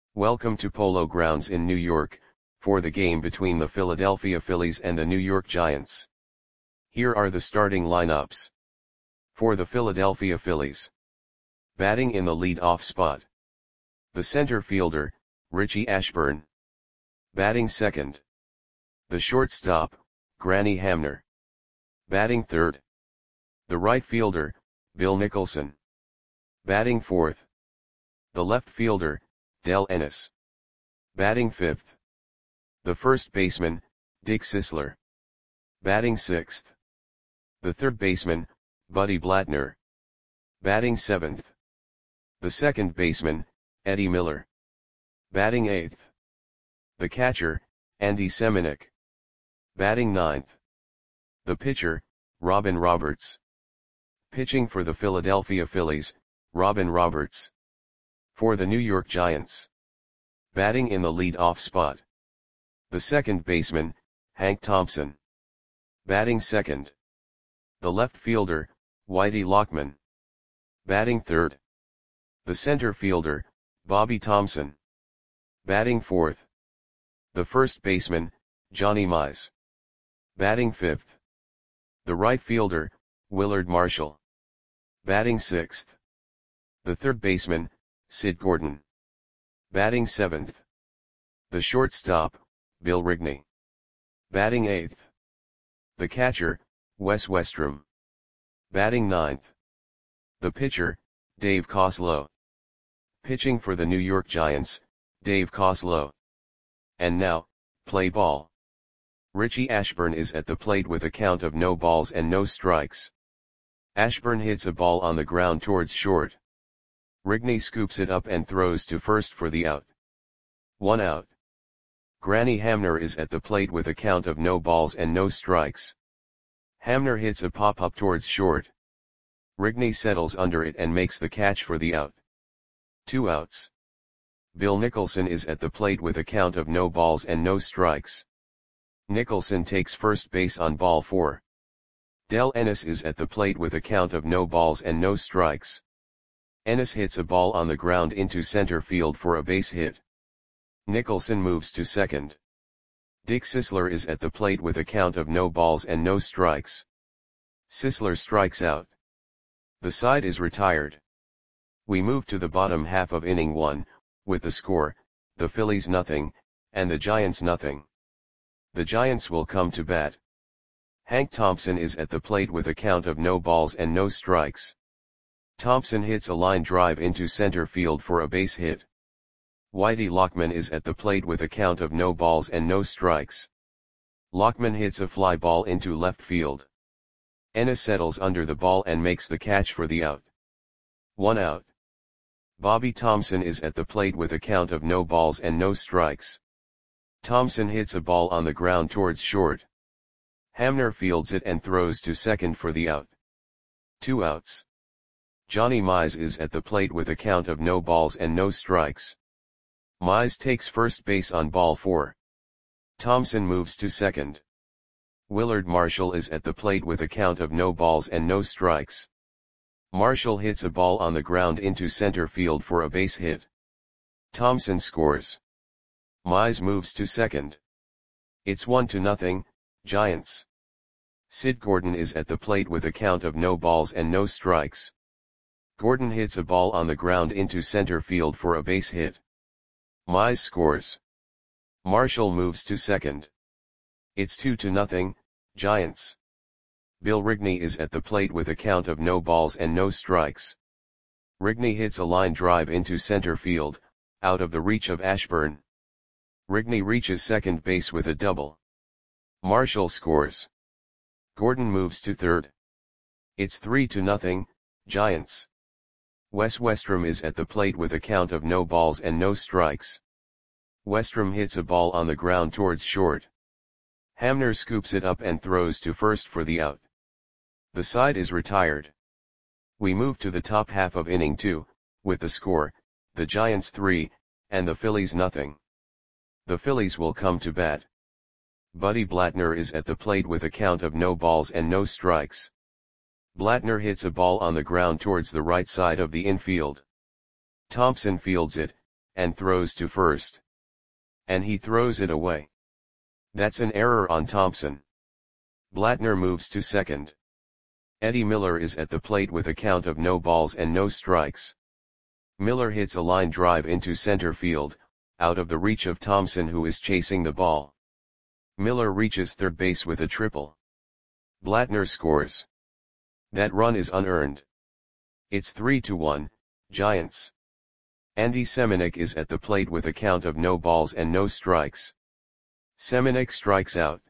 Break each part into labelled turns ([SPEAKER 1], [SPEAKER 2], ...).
[SPEAKER 1] Welcome to Polo Grounds in New York, for the game between the Philadelphia Phillies and the New York Giants. Here are the starting lineups. For the Philadelphia Phillies. Batting in the lead-off spot. The center fielder, Richie Ashburn. Batting second. The shortstop, Granny Hamner. Batting third. The right fielder, Bill Nicholson. Batting fourth. The left fielder, Del Ennis. Batting fifth. The first baseman, Dick Sisler. Batting sixth. The third baseman, Buddy Blattner. Batting seventh. The second baseman, Eddie Miller. Batting eighth. The catcher, Andy Semenuk. Batting ninth. The pitcher, Robin Roberts. Pitching for the Philadelphia Phillies, Robin Roberts. For the New York Giants. Batting in the lead-off spot. The second baseman, Hank Thompson. Batting second. The left fielder, Whitey Lockman. Batting third. The center fielder, Bobby Thomson. Batting fourth. The first baseman, Johnny Mize. Batting fifth. The right fielder, Willard Marshall. Batting sixth. The third baseman, Sid Gordon. Batting seventh. The shortstop, Bill Rigney. Batting eighth. The catcher, Wes Westrum. Batting ninth. The pitcher, Dave Coslow. Pitching for the New York Giants, Dave Coslow. And now, play ball. Richie Ashburn is at the plate with a count of no balls and no strikes. Ashburn hits a ball on the ground towards short. Rigney scoops it up and throws to first for the out. 1 out. Granny Hamner is at the plate with a count of no balls and no strikes. Hamner hits a pop-up towards short. Rigney settles under it and makes the catch for the out. 2 outs. Bill Nicholson is at the plate with a count of no balls and no strikes. Nicholson takes first base on ball 4. Del Ennis is at the plate with a count of no balls and no strikes. Ennis hits a ball on the ground into center field for a base hit. Nicholson moves to second. Dick Sisler is at the plate with a count of no balls and no strikes. Sisler strikes out. The side is retired. We move to the bottom half of inning 1, with the score, the Phillies nothing, and the Giants nothing. The Giants will come to bat. Hank Thompson is at the plate with a count of no balls and no strikes. Thompson hits a line drive into center field for a base hit. Whitey Lockman is at the plate with a count of no balls and no strikes. Lockman hits a fly ball into left field. Ennis settles under the ball and makes the catch for the out. 1 out. Bobby Thomson is at the plate with a count of no balls and no strikes. Thomson hits a ball on the ground towards short. Hamner fields it and throws to second for the out. 2 outs. Johnny Mize is at the plate with a count of no balls and no strikes. Mize takes first base on ball 4. Thomson moves to second. Willard Marshall is at the plate with a count of no balls and no strikes. Marshall hits a ball on the ground into center field for a base hit. Thomson scores. Mize moves to second. It's 1-0, Giants. Sid Gordon is at the plate with a count of no balls and no strikes. Gordon hits a ball on the ground into center field for a base hit. Mize scores. Marshall moves to second. It's 2-0, Giants. Bill Rigney is at the plate with a count of no balls and no strikes. Rigney hits a line drive into center field, out of the reach of Ashburn. Rigney reaches second base with a double. Marshall scores. Gordon moves to third. It's 3-0, Giants. Wes Westrum is at the plate with a count of no balls and no strikes. Westrum hits a ball on the ground towards short. Hamner scoops it up and throws to first for the out. The side is retired. We move to the top half of inning 2, with the score, the Giants 3, and the Phillies nothing. The Phillies will come to bat. Buddy Blattner is at the plate with a count of no balls and no strikes. Blattner hits a ball on the ground towards the right side of the infield. Thompson fields it, and throws to first. And he throws it away. That's an error on Thompson. Blattner moves to second. Eddie Miller is at the plate with a count of no balls and no strikes. Miller hits a line drive into center field, out of the reach of Thompson, who is chasing the ball. Miller reaches third base with a triple. Blattner scores. That run is unearned. It's 3-1, Giants. Andy Semenuk is at the plate with a count of no balls and no strikes. Semenuk strikes out.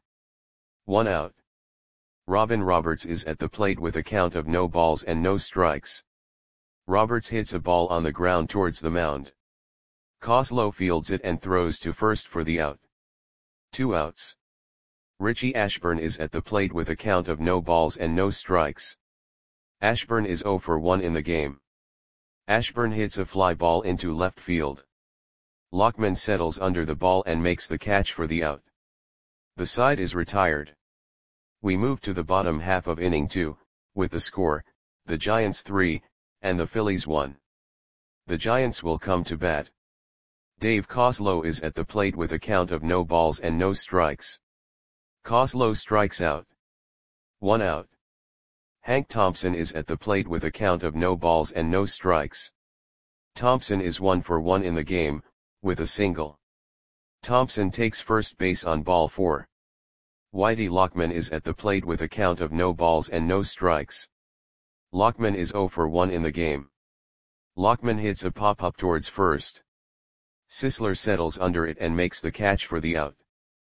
[SPEAKER 1] 1 out. Robin Roberts is at the plate with a count of no balls and no strikes. Roberts hits a ball on the ground towards the mound. Koslow fields it and throws to first for the out. 2 outs. Richie Ashburn is at the plate with a count of no balls and no strikes. Ashburn is 0 for 1 in the game. Ashburn hits a fly ball into left field. Lockman settles under the ball and makes the catch for the out. The side is retired. We move to the bottom half of inning 2, with the score, the Giants 3, and the Phillies 1. The Giants will come to bat. Dave Koslow is at the plate with a count of no balls and no strikes. Koslow strikes out. 1 out. Hank Thompson is at the plate with a count of no balls and no strikes. Thompson is 1 for 1 in the game, with a single. Thompson takes first base on ball 4. Whitey Lockman is at the plate with a count of no balls and no strikes. Lockman is 0 for 1 in the game. Lockman hits a pop-up towards first. Sisler settles under it and makes the catch for the out.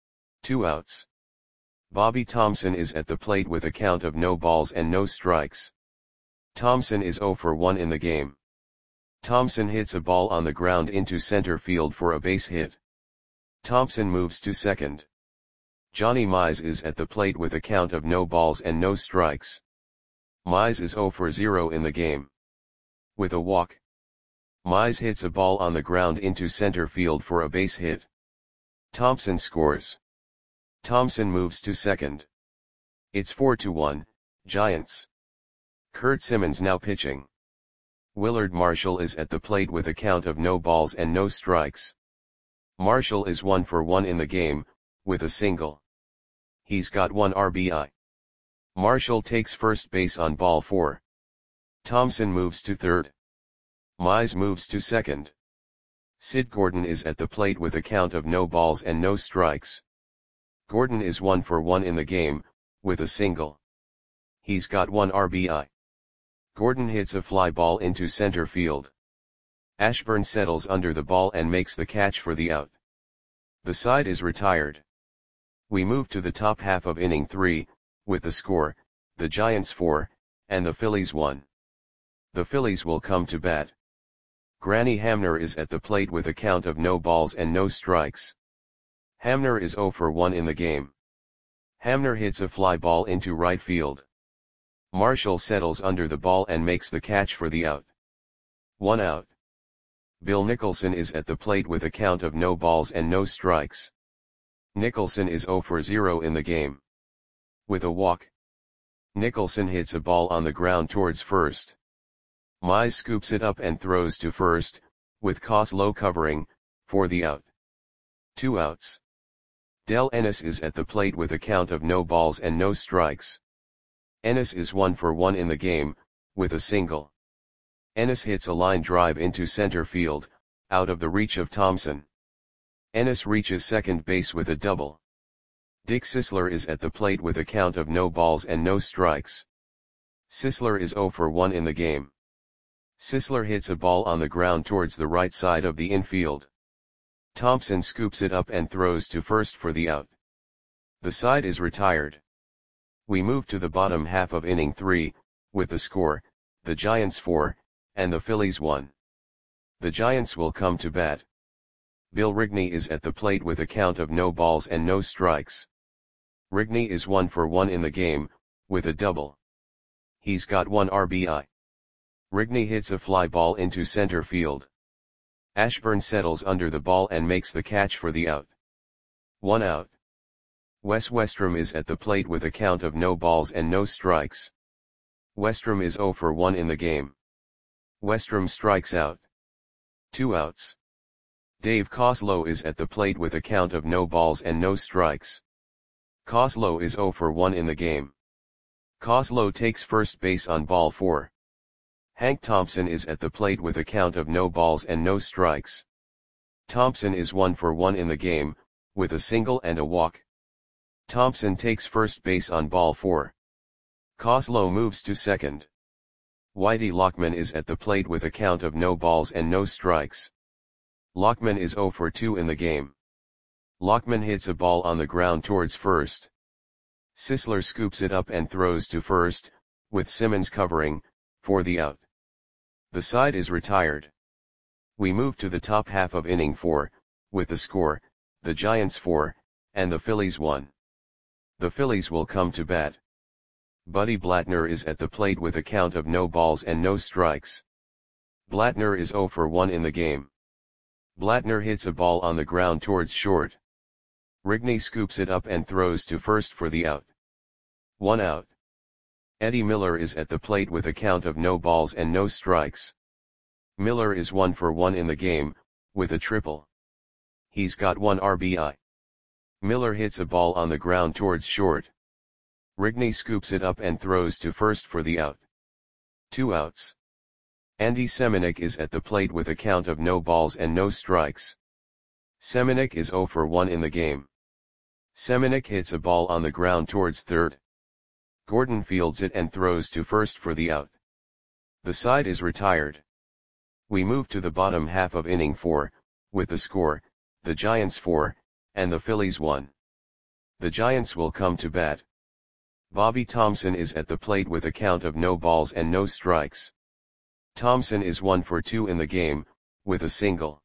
[SPEAKER 1] 2 outs. Bobby Thompson is at the plate with a count of no balls and no strikes. Thompson is 0 for 1 in the game. Thompson hits a ball on the ground into center field for a base hit. Thompson moves to second. Johnny Mize is at the plate with a count of no balls and no strikes. Mize is 0 for 0 in the game. With a walk. Mize hits a ball on the ground into center field for a base hit. Thompson scores. Thompson moves to second. It's 4-1, Giants. Kurt Simmons now pitching. Willard Marshall is at the plate with a count of no balls and no strikes. Marshall is 1 for 1 in the game, with a single. He's got 1 RBI. Marshall takes first base on ball 4. Thompson moves to third. Mize moves to second. Sid Gordon is at the plate with a count of no balls and no strikes. Gordon is 1 for 1 in the game, with a single. He's got 1 RBI. Gordon hits a fly ball into center field. Ashburn settles under the ball and makes the catch for the out. The side is retired. We move to the top half of inning 3, with the score, the Giants 4, and the Phillies 1. The Phillies will come to bat. Granny Hamner is at the plate with a count of no balls and no strikes. Hamner is 0 for 1 in the game. Hamner hits a fly ball into right field. Marshall settles under the ball and makes the catch for the out. 1 out. Bill Nicholson is at the plate with a count of no balls and no strikes. Nicholson is 0 for 0 in the game. With a walk. Nicholson hits a ball on the ground towards first. Mize scoops it up and throws to first, with Koslow covering, for the out. 2 outs. Del Ennis is at the plate with a count of no balls and no strikes. Ennis is 1 for 1 in the game, with a single. Ennis hits a line drive into center field, out of the reach of Thompson. Ennis reaches second base with a double. Dick Sisler is at the plate with a count of no balls and no strikes. Sisler is 0 for 1 in the game. Sisler hits a ball on the ground towards the right side of the infield. Thompson scoops it up and throws to first for the out. The side is retired. We move to the bottom half of inning 3, with the score, the Giants 4, and the Phillies 1. The Giants will come to bat. Bill Rigney is at the plate with a count of no balls and no strikes. Rigney is 1 for 1 in the game, with a double. He's got 1 RBI. Rigney hits a fly ball into center field. Ashburn settles under the ball and makes the catch for the out. 1 out. Wes Westrom is at the plate with a count of no balls and no strikes. Westrom is 0 for 1 in the game. Westrom strikes out. 2 outs. Dave Koslow is at the plate with a count of no balls and no strikes. Koslow is 0 for 1 in the game. Koslow takes first base on ball 4. Hank Thompson is at the plate with a count of no balls and no strikes. Thompson is 1 for 1 in the game, with a single and a walk. Thompson takes first base on ball 4. Koslow moves to second. Whitey Lockman is at the plate with a count of no balls and no strikes. Lockman is 0 for 2 in the game. Lockman hits a ball on the ground towards first. Sisler scoops it up and throws to first, with Simmons covering, for the out. The side is retired. We move to the top half of inning 4, with the score, the Giants 4, and the Phillies 1. The Phillies will come to bat. Buddy Blattner is at the plate with a count of no balls and no strikes. Blattner is 0 for 1 in the game. Blattner hits a ball on the ground towards short. Rigney scoops it up and throws to first for the out. 1 out. Eddie Miller is at the plate with a count of no balls and no strikes. Miller is 1 for 1 in the game, with a triple. He's got 1 RBI. Miller hits a ball on the ground towards short. Rigney scoops it up and throws to first for the out. 2 outs. Andy Semenuk is at the plate with a count of no balls and no strikes. Semenuk is 0 for 1 in the game. Semenuk hits a ball on the ground towards third. Gordon fields it and throws to first for the out. The side is retired. We move to the bottom half of inning 4, with the score, the Giants 4, and the Phillies 1. The Giants will come to bat. Bobby Thomson is at the plate with a count of no balls and no strikes. Thomson is 1 for 2 in the game, with a single.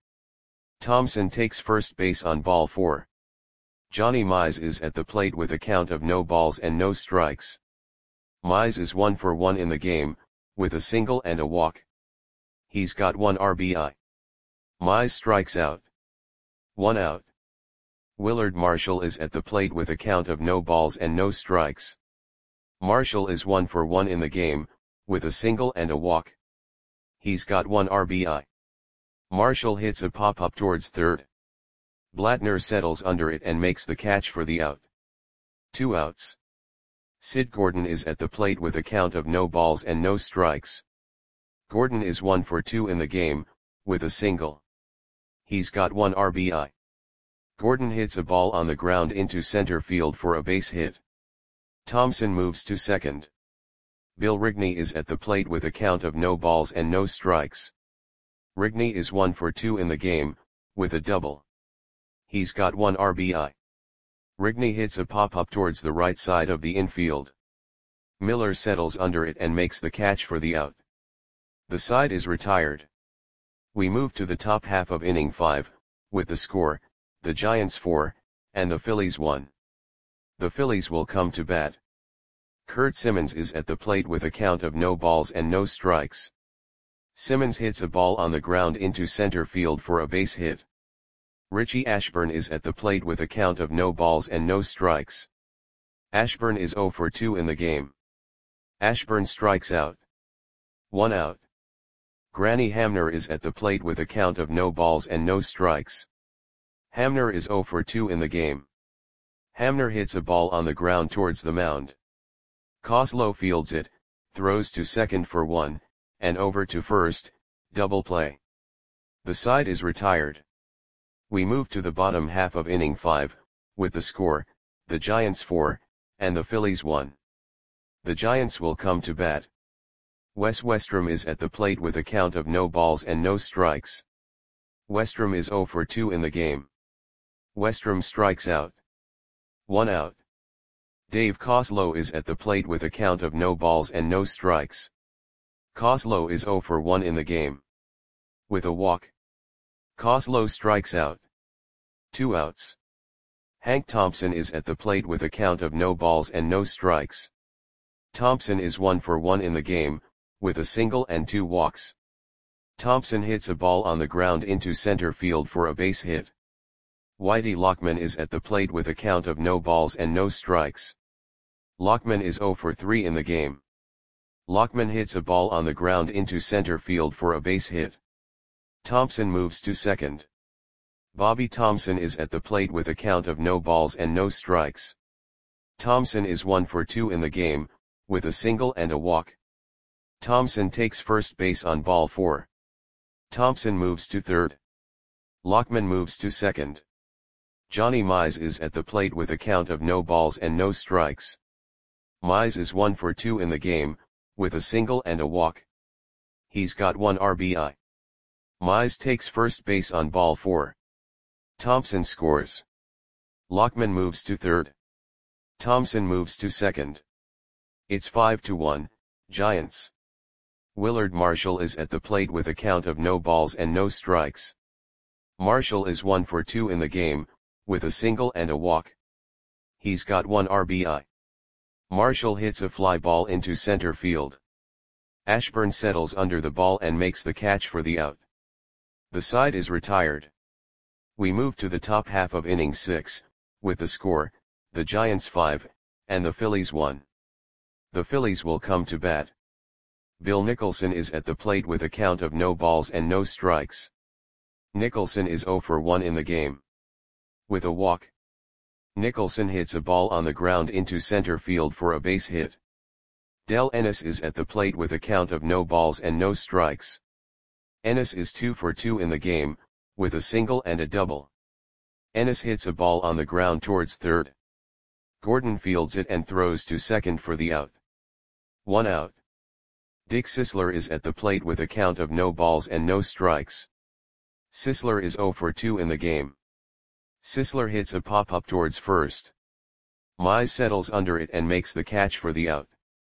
[SPEAKER 1] Thomson takes first base on ball 4. Johnny Mize is at the plate with a count of no balls and no strikes. Mize is 1 for 1 in the game, with a single and a walk. He's got 1 RBI. Mize strikes out. 1 out. Willard Marshall is at the plate with a count of no balls and no strikes. Marshall is 1 for 1 in the game, with a single and a walk. He's got 1 RBI. Marshall hits a pop-up towards third. Blattner settles under it and makes the catch for the out. 2 outs. Sid Gordon is at the plate with a count of no balls and no strikes. Gordon is 1 for 2 in the game, with a single. He's got 1 RBI. Gordon hits a ball on the ground into center field for a base hit. Thompson moves to second. Bill Rigney is at the plate with a count of no balls and no strikes. Rigney is 1 for 2 in the game, with a double. He's got 1 RBI. Rigney hits a pop-up towards the right side of the infield. Miller settles under it and makes the catch for the out. The side is retired. We move to the top half of inning 5, with the score, the Giants 4, and the Phillies 1. The Phillies will come to bat. Kurt Simmons is at the plate with a count of no balls and no strikes. Simmons hits a ball on the ground into center field for a base hit. Richie Ashburn is at the plate with a count of no balls and no strikes. Ashburn is 0 for 2 in the game. Ashburn strikes out. 1 out. Granny Hamner is at the plate with a count of no balls and no strikes. Hamner is 0 for 2 in the game. Hamner hits a ball on the ground towards the mound. Koslow fields it, throws to second for 1, and over to first, double play. The side is retired. We move to the bottom half of inning 5, with the score, the Giants 4, and the Phillies 1. The Giants will come to bat. Wes Westrom is at the plate with a count of no balls and no strikes. Westrom is 0 for 2 in the game. Westrom strikes out. 1 out. Dave Koslow is at the plate with a count of no balls and no strikes. Koslow is 0 for 1 in the game. With a walk. Koslow strikes out. 2 outs. Hank Thompson is at the plate with a count of no balls and no strikes. Thompson is 1 for 1 in the game, with a single and 2 walks. Thompson hits a ball on the ground into center field for a base hit. Whitey Lockman is at the plate with a count of no balls and no strikes. Lockman is 0 for 3 in the game. Lockman hits a ball on the ground into center field for a base hit. Thompson moves to second. Bobby Thomson is at the plate with a count of no balls and no strikes. Thomson is 1 for 2 in the game, with a single and a walk. Thomson takes first base on ball 4. Thompson moves to third. Lockman moves to second. Johnny Mize is at the plate with a count of no balls and no strikes. Mize is 1 for 2 in the game, with a single and a walk. He's got 1 RBI. Mize takes first base on ball 4. Thompson scores. Lockman moves to third. Thomson moves to second. It's 5-1, Giants. Willard Marshall is at the plate with a count of no balls and no strikes. Marshall is 1 for 2 in the game, with a single and a walk. He's got 1 RBI. Marshall hits a fly ball into center field. Ashburn settles under the ball and makes the catch for the out. The side is retired. We move to the top half of inning 6, with the score, the Giants 5, and the Phillies 1. The Phillies will come to bat. Bill Nicholson is at the plate with a count of no balls and no strikes. Nicholson is 0 for 1 in the game. With a walk. Nicholson hits a ball on the ground into center field for a base hit. Del Ennis is at the plate with a count of no balls and no strikes. Ennis is 2 for 2 in the game, with a single and a double. Ennis hits a ball on the ground towards third. Gordon fields it and throws to second for the out. 1 out. Dick Sisler is at the plate with a count of no balls and no strikes. Sisler is 0 for 2 in the game. Sisler hits a pop-up towards first. Mize settles under it and makes the catch for the out.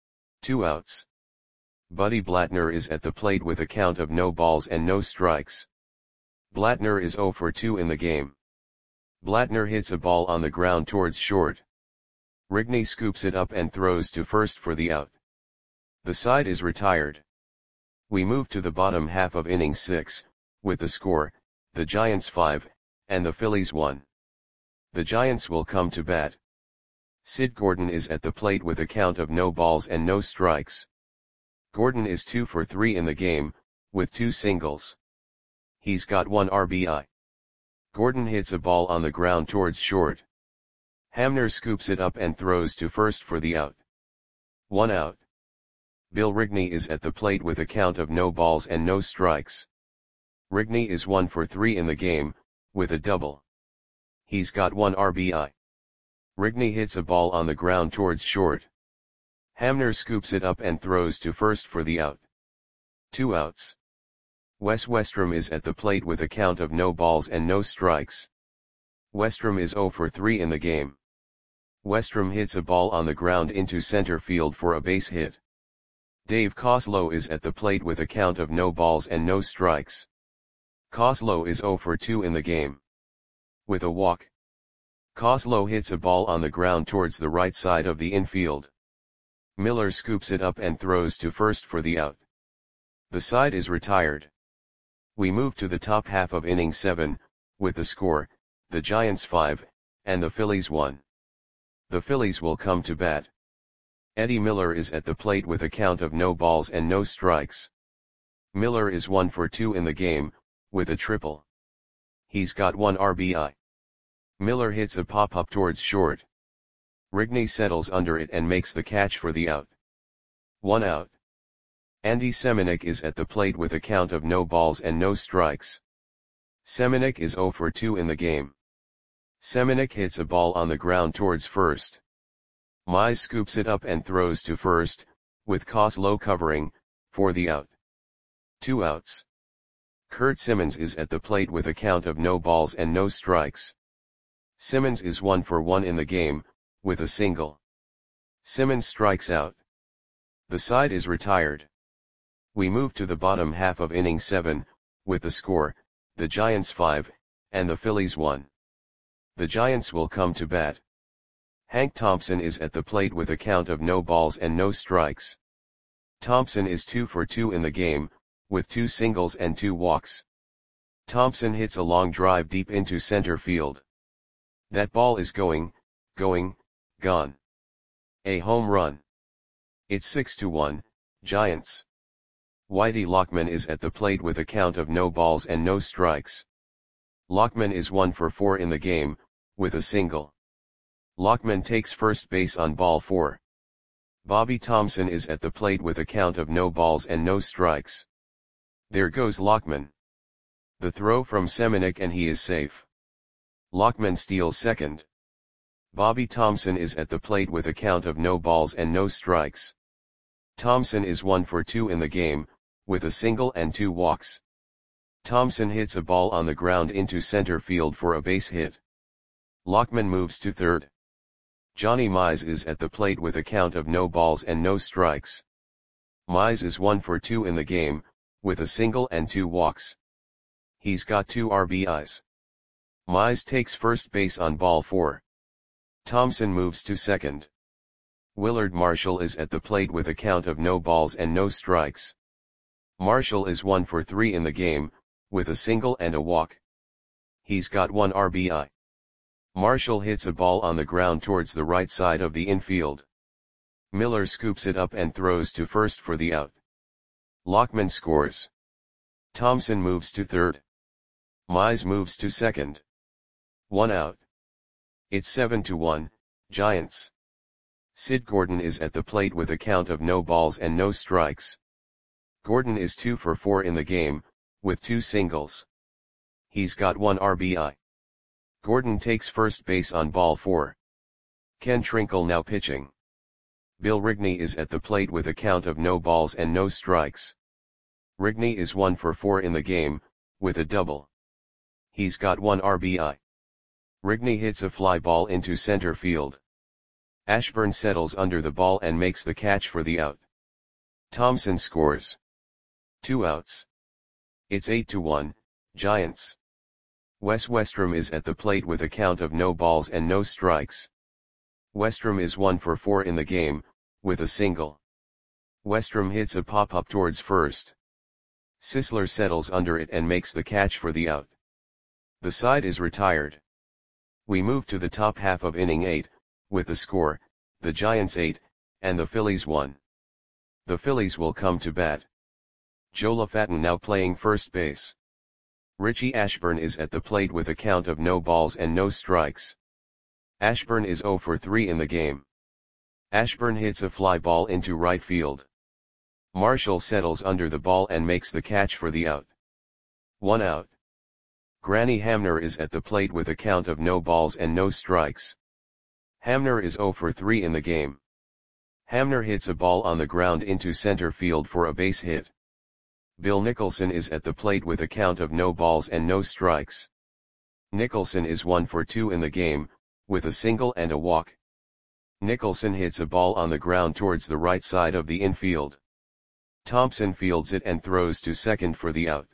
[SPEAKER 1] 2 outs. Buddy Blattner is at the plate with a count of no balls and no strikes. Blattner is 0 for 2 in the game. Blattner hits a ball on the ground towards short. Rigney scoops it up and throws to first for the out. The side is retired. We move to the bottom half of inning 6, with the score, the Giants 5, and the Phillies 1. The Giants will come to bat. Sid Gordon is at the plate with a count of no balls and no strikes. Gordon is 2 for 3 in the game, with 2 singles. He's got 1 RBI. Gordon hits a ball on the ground towards short. Hamner scoops it up and throws to first for the out. 1 out. Bill Rigney is at the plate with a count of no balls and no strikes. Rigney is 1 for 3 in the game, with a double. He's got 1 RBI. Rigney hits a ball on the ground towards short. Hamner scoops it up and throws to first for the out. 2 outs. Wes Westrom is at the plate with a count of no balls and no strikes. Westrom is 0 for 3 in the game. Westrom hits a ball on the ground into center field for a base hit. Dave Coslow is at the plate with a count of no balls and no strikes. Coslow is 0 for 2 in the game. With a walk. Coslow hits a ball on the ground towards the right side of the infield. Miller scoops it up and throws to first for the out. The side is retired. We move to the top half of inning 7, with the score, the Giants 5, and the Phillies 1. The Phillies will come to bat. Eddie Miller is at the plate with a count of no balls and no strikes. Miller is 1 for 2 in the game, with a triple. He's got 1 RBI. Miller hits a pop-up towards short. Rigney settles under it and makes the catch for the out. 1 out. Andy Semenuk is at the plate with a count of no balls and no strikes. Semenuk is 0 for 2 in the game. Semenuk hits a ball on the ground towards first. Mize scoops it up and throws to first, with Coslow covering, for the out. 2 outs. Kurt Simmons is at the plate with a count of no balls and no strikes. Simmons is 1 for 1 in the game, with a single. Simmons strikes out. The side is retired. We move to the bottom half of inning 7, with the score, the Giants 5, and the Phillies 1. The Giants will come to bat. Hank Thompson is at the plate with a count of no balls and no strikes. Thompson is 2 for 2 in the game, with 2 singles and 2 walks. Thompson hits a long drive deep into center field. That ball is going, gone. A home run. It's 6-1, Giants. Whitey Lockman is at the plate with a count of no balls and no strikes. Lockman is 1 for 4 in the game, with a single. Lockman takes first base on ball 4. Bobby Thomson is at the plate with a count of no balls and no strikes. There goes Lockman. The throw from Semeniuk and he is safe. Lockman steals second. Bobby Thomson is at the plate with a count of no balls and no strikes. Thomson is 1 for 2 in the game, with a single and 2 walks. Thomson hits a ball on the ground into center field for a base hit. Lockman moves to third. Johnny Mize is at the plate with a count of no balls and no strikes. Mize is 1 for 2 in the game, with a single and 2 walks. He's got 2 RBIs. Mize takes first base on ball 4. Thomson moves to second. Willard Marshall is at the plate with a count of no balls and no strikes. Marshall is 1 for 3 in the game, with a single and a walk. He's got 1 RBI. Marshall hits a ball on the ground towards the right side of the infield. Miller scoops it up and throws to first for the out. Lockman scores. Thomson moves to third. Mize moves to second. 1 out. It's 7-1, Giants. Sid Gordon is at the plate with a count of no balls and no strikes. Gordon is 2 for 4 in the game, with 2 singles. He's got 1 RBI. Gordon takes first base on ball 4. Ken Trinkle now pitching. Bill Rigney is at the plate with a count of no balls and no strikes. Rigney is 1 for 4 in the game, with a double. He's got 1 RBI. Rigney hits a fly ball into center field. Ashburn settles under the ball and makes the catch for the out. Thomson scores. 2 outs. It's 8-1, Giants. Wes Westrom is at the plate with a count of no balls and no strikes. Westrom is 1 for 4 in the game, with a single. Westrom hits a pop-up towards first. Sisler settles under it and makes the catch for the out. The side is retired. We move to the top half of inning 8, with the score, the Giants 8, and the Phillies 1. The Phillies will come to bat. Joe LaFatten now playing first base. Richie Ashburn is at the plate with a count of no balls and no strikes. Ashburn is 0 for 3 in the game. Ashburn hits a fly ball into right field. Marshall settles under the ball and makes the catch for the out. 1 out. Granny Hamner is at the plate with a count of no balls and no strikes. Hamner is 0 for 3 in the game. Hamner hits a ball on the ground into center field for a base hit. Bill Nicholson is at the plate with a count of no balls and no strikes. Nicholson is 1 for 2 in the game, with a single and a walk. Nicholson hits a ball on the ground towards the right side of the infield. Thompson fields it and throws to second for the out.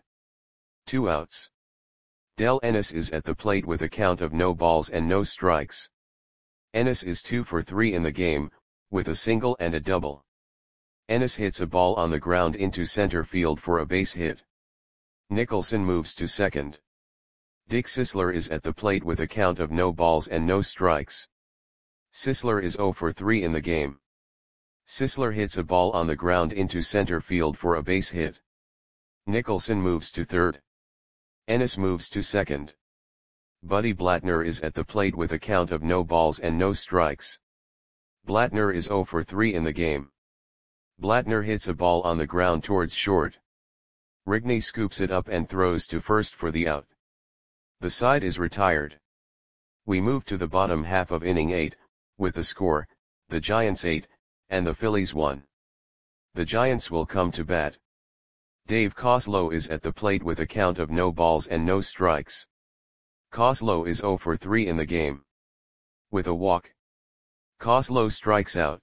[SPEAKER 1] 2 outs. Del Ennis is at the plate with a count of no balls and no strikes. Ennis is 2 for 3 in the game, with a single and a double. Ennis hits a ball on the ground into center field for a base hit. Nicholson moves to second. Dick Sisler is at the plate with a count of no balls and no strikes. Sisler is 0 for 3 in the game. Sisler hits a ball on the ground into center field for a base hit. Nicholson moves to third. Ennis moves to second. Buddy Blattner is at the plate with a count of no balls and no strikes. Blattner is 0 for 3 in the game. Blattner hits a ball on the ground towards short. Rigney scoops it up and throws to first for the out. The side is retired. We move to the bottom half of inning 8, with the score, the Giants 8, and the Phillies 1. The Giants will come to bat. Dave Koslow is at the plate with a count of no balls and no strikes. Koslow is 0 for 3 in the game. With a walk. Koslow strikes out.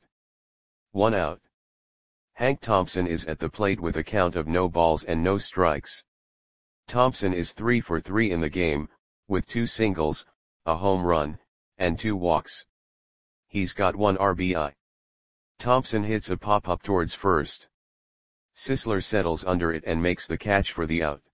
[SPEAKER 1] 1 out. Hank Thompson is at the plate with a count of no balls and no strikes. Thompson is 3 for 3 in the game, with 2 singles, a home run, and 2 walks. He's got 1 RBI. Thompson hits a pop-up towards first. Sisler settles under it and makes the catch for the out.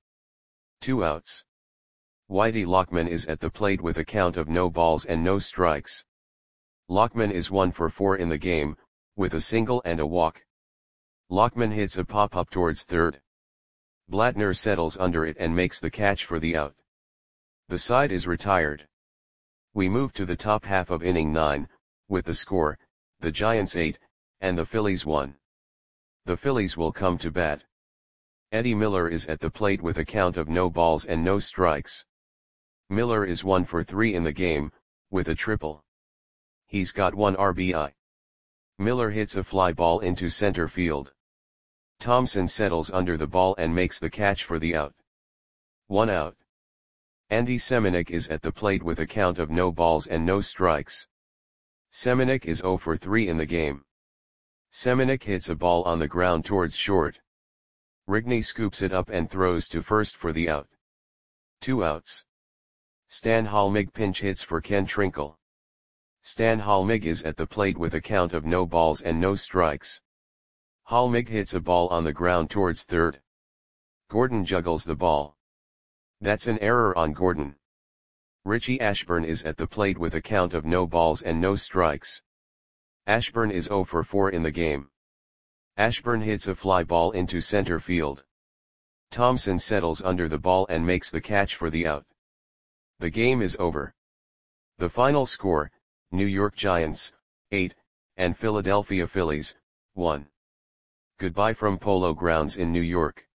[SPEAKER 1] 2 outs. Whitey Lockman is at the plate with a count of no balls and no strikes. Lockman is 1 for 4 in the game, with a single and a walk. Lockman hits a pop-up towards third. Blattner settles under it and makes the catch for the out. The side is retired. We move to the top half of inning 9, with the score, the Giants 8, and the Phillies 1. The Phillies will come to bat. Eddie Miller is at the plate with a count of no balls and no strikes. Miller is 1 for 3 in the game, with a triple. He's got 1 RBI. Miller hits a fly ball into center field. Thompson settles under the ball and makes the catch for the out. 1 out. Andy Semeniuk is at the plate with a count of no balls and no strikes. Semeniuk is 0 for 3 in the game. Semeniuk hits a ball on the ground towards short. Rigney scoops it up and throws to first for the out. 2 outs. Stan Halmig pinch hits for Ken Trinkle. Stan Halmig is at the plate with a count of no balls and no strikes. Halmig hits a ball on the ground towards third. Gordon juggles the ball. That's an error on Gordon. Richie Ashburn is at the plate with a count of no balls and no strikes. Ashburn is 0 for 4 in the game. Ashburn hits a fly ball into center field. Thompson settles under the ball and makes the catch for the out. The game is over. The final score, New York Giants, 8, and Philadelphia Phillies, 1. Goodbye from Polo Grounds in New York.